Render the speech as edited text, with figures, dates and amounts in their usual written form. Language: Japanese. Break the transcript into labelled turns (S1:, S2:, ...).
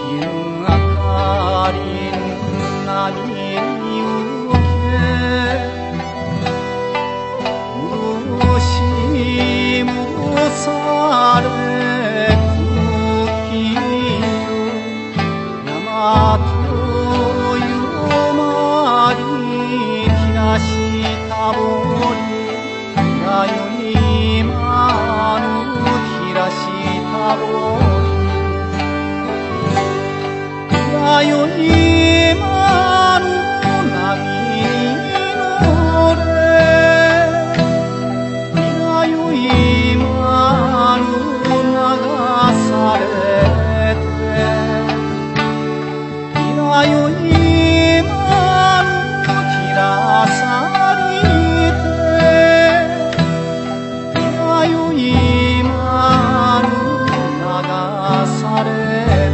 S1: 夕明かり波に受け虫むされ空気よ大和夜まり照らしたぼりやよいまぬ照らしたぼりやよいまぬ波に乗れやよいまぬ流されてやよいまぬ切らさりてやよいまぬ流されて